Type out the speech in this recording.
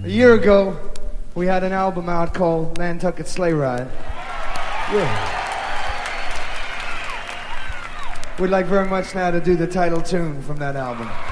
A year ago, we had an album out called Nantucket Sleigh Ride. Yeah. We'd like very much now to do the title tune from that album.